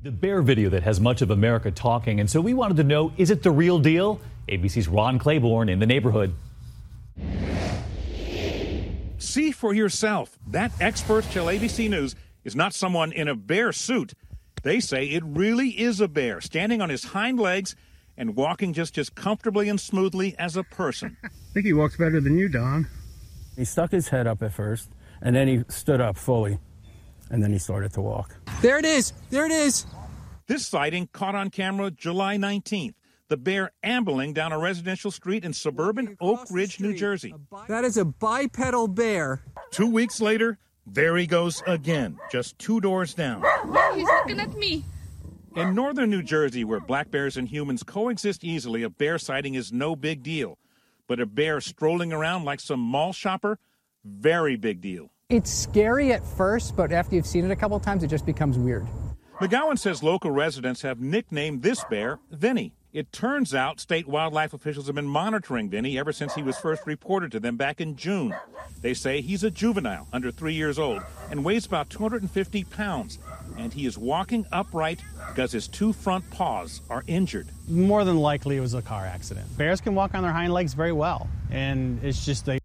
The bear video that has much of America talking, and so we wanted to know, is it the real deal? ABC's Ron Claiborne in the neighborhood. See for yourself. That experts tell ABC News is not someone in a bear suit. They say it really is a bear, standing on his hind legs and walking just as comfortably and smoothly as a person. I think he walks better than you, Don. He stuck his head up at first, and then he stood up fully, and then he started to walk. There it is. There it is. This sighting caught on camera July 19th. The bear ambling down a residential street in suburban Oak Ridge, New Jersey. That is a bipedal bear. 2 weeks later, there he goes again, just 2 doors down. He's looking at me. In northern New Jersey, where black bears and humans coexist easily, a bear sighting is no big deal. But a bear strolling around like some mall shopper, very big deal. It's scary at first, but after you've seen it a couple times, it just becomes weird. McGowan says local residents have nicknamed this bear Vinny. It turns out state wildlife officials have been monitoring Vinny ever since he was first reported to them back in June. They say he's a juvenile, under 3 years old, and weighs about 250 pounds. And he is walking upright because his 2 front paws are injured. More than likely it was a car accident. Bears can walk on their hind legs very well, and it's just they